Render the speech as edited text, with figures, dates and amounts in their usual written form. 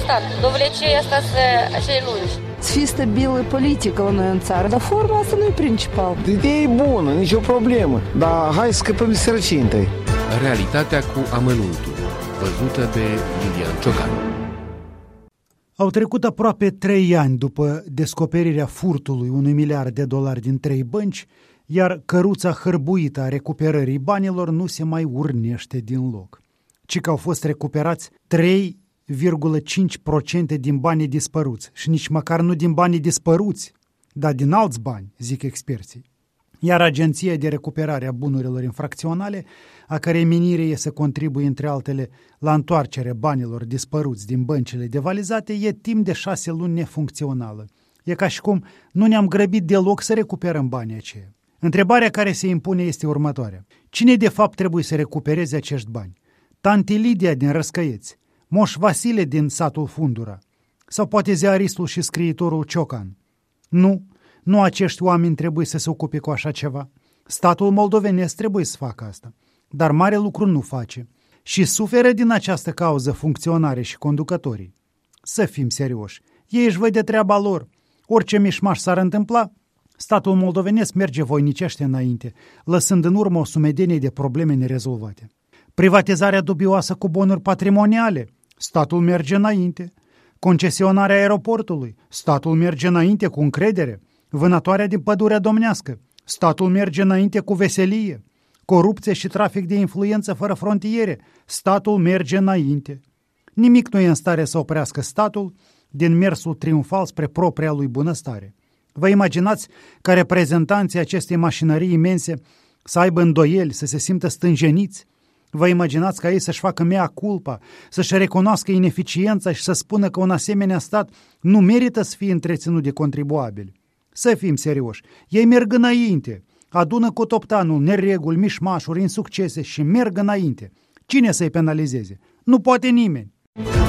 stat. Довлече остаться acei lungi. Să fie stabilă politică la noi în țară, dar forma asta nu e principal. Ideea e bună, nicio problemă, dar hai să scăpăm de sărăcie întâi. Realitatea cu amănuntul, văzută de Lilian Ciocan. Au trecut aproape 3 ani după descoperirea furtului $1 miliard din 3 bănci, iar căruța hărbuită a recuperării banilor nu se mai urnește din loc. Ci că au fost recuperați 3,5% din banii dispăruți și nici măcar nu din banii dispăruți, dar din alți bani, zic experții. Iar Agenția de Recuperare a Bunurilor Infracționale, a cărei menire e să contribuie între altele la întoarcerea banilor dispăruți din băncile devalizate, e timp de 6 luni nefuncțională. E ca și cum nu ne-am grăbit deloc să recuperăm banii aceia. Întrebarea care se impune este următoarea. Cine de fapt trebuie să recupereze acești bani? Tanti Lidia din Răscăieți, Moș Vasile din satul Fundura sau poate ziaristul și scriitorul Ciocan? Nu acești oameni trebuie să se ocupe cu așa ceva. Statul moldovenesc trebuie să facă asta, dar mare lucru nu face și suferă din această cauză funcționare și conducătorii. Să fim serioși, ei își văd de treaba lor. Orice mișmaș s-ar întâmpla, statul moldovenesc merge voinicește înainte, lăsând în urmă o sumedenie de probleme nerezolvate. Privatizarea dubioasă cu bonuri patrimoniale, statul merge înainte. Concesionarea aeroportului, statul merge înainte cu încredere. Vânătoarea din pădurea domnească, statul merge înainte cu veselie. Corupție și trafic de influență fără frontiere, statul merge înainte. Nimic nu e în stare să oprească statul din mersul triumfal spre propria lui bunăstare. Vă imaginați ca reprezentanții acestei mașinării imense să aibă îndoieli, să se simtă stânjeniți? Vă imaginați ca ei să-și facă mea culpa, să-și recunoască ineficiența și să spună că un asemenea stat nu merită să fie întreținut de contribuabili? Să fim serioși, ei merg înainte, adună cu toptanul nereguli, mișmașuri, insuccese și merg înainte. Cine să-i penalizeze? Nu poate nimeni.